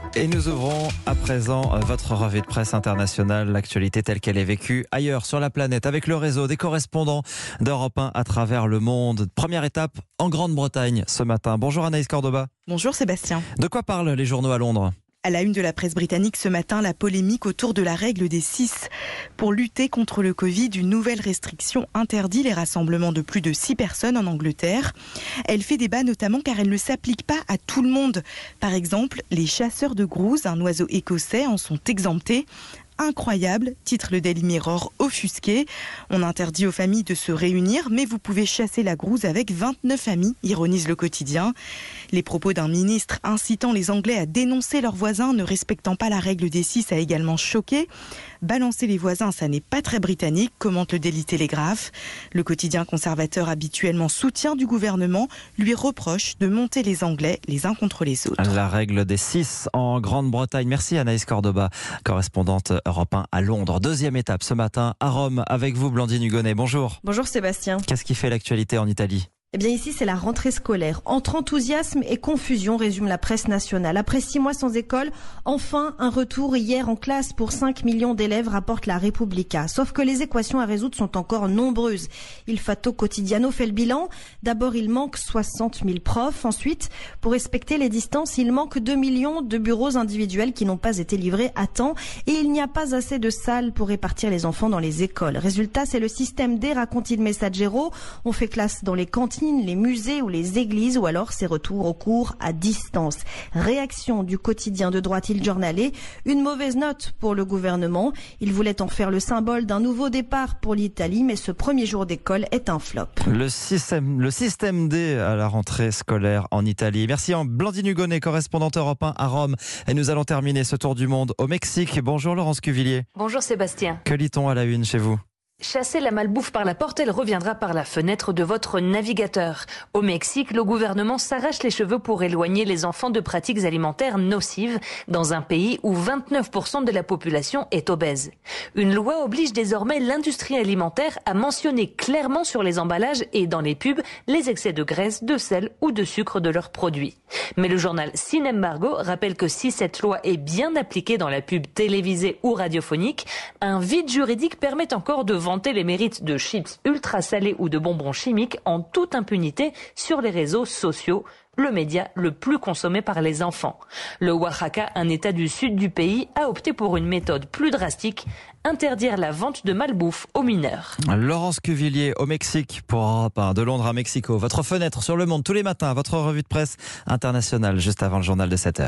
Et nous ouvrons à présent votre revue de presse internationale, l'actualité telle qu'elle est vécue ailleurs sur la planète, avec le réseau des correspondants d'Europe 1 à travers le monde. Première étape en Grande-Bretagne ce matin. Bonjour Anaïs Cordoba. Bonjour Sébastien. De quoi parlent les journaux à Londres ? À la une de la presse britannique ce matin, la polémique autour de la règle des 6. Pour lutter contre le Covid, une nouvelle restriction interdit les rassemblements de plus de 6 personnes en Angleterre. Elle fait débat notamment car elle ne s'applique pas à tout le monde. Par exemple, les chasseurs de grouse, un oiseau écossais, en sont exemptés. Incroyable, titre le Daily Mirror offusqué. On interdit aux familles de se réunir, mais vous pouvez chasser la grouse avec 29 amis, ironise le quotidien. Les propos d'un ministre incitant les Anglais à dénoncer leurs voisins ne respectant pas la règle des 6 a également choqué. Balancer les voisins, ça n'est pas très britannique, commente le Daily Telegraph. Le quotidien conservateur habituellement soutien du gouvernement lui reproche de monter les Anglais les uns contre les autres. La règle des 6 en Grande-Bretagne. Merci Anaïs Cordoba, correspondante Europe 1 à Londres. Deuxième étape ce matin à Rome avec vous Blandine Hugonnet. Bonjour. Bonjour Sébastien. Qu'est-ce qui fait l'actualité en Italie ? Eh bien ici c'est la rentrée scolaire. Entre enthousiasme et confusion, résume la presse nationale. Après 6 mois sans école, enfin un retour hier en classe pour 5 millions d'élèves, rapporte la Repubblica. Sauf que les équations à résoudre sont encore nombreuses. Il Fatto Quotidiano fait le bilan. D'abord il manque 60 000 profs. Ensuite, pour respecter les distances, il manque 2 millions de bureaux individuels qui n'ont pas été livrés à temps. Et il n'y a pas assez de salles pour répartir les enfants dans les écoles. Résultat, c'est le système D, raconte Il Messaggero. On fait classe dans les cantines, les musées ou les églises, ou alors ces retours au cours à distance. Réaction du quotidien de droite Il Giornale, une mauvaise note pour le gouvernement. Il voulait en faire le symbole d'un nouveau départ pour l'Italie, mais ce premier jour d'école est un flop. Le système D à la rentrée scolaire en Italie. Merci Blandine Hugonnet, correspondante Europe 1 à Rome. Et nous allons terminer ce tour du monde au Mexique. Bonjour Laurence Cuvillier. Bonjour Sébastien. Que lit-on à la une chez vous ? Chasser la malbouffe par la porte, elle reviendra par la fenêtre de votre navigateur. Au Mexique, le gouvernement s'arrache les cheveux pour éloigner les enfants de pratiques alimentaires nocives dans un pays où 29% de la population est obèse. Une loi oblige désormais l'industrie alimentaire à mentionner clairement sur les emballages et dans les pubs les excès de graisse, de sel ou de sucre de leurs produits. Mais le journal Sin Embargo rappelle que si cette loi est bien appliquée dans la pub télévisée ou radiophonique, un vide juridique permet encore de vanter les mérites de chips ultra salés ou de bonbons chimiques en toute impunité sur les réseaux sociaux, le média le plus consommé par les enfants. Le Oaxaca, un état du sud du pays, a opté pour une méthode plus drastique, interdire la vente de malbouffe aux mineurs. Laurence Cuvillier au Mexique pour Europe 1, de Londres à Mexico. Votre fenêtre sur le monde tous les matins, votre revue de presse internationale juste avant le journal de 7h.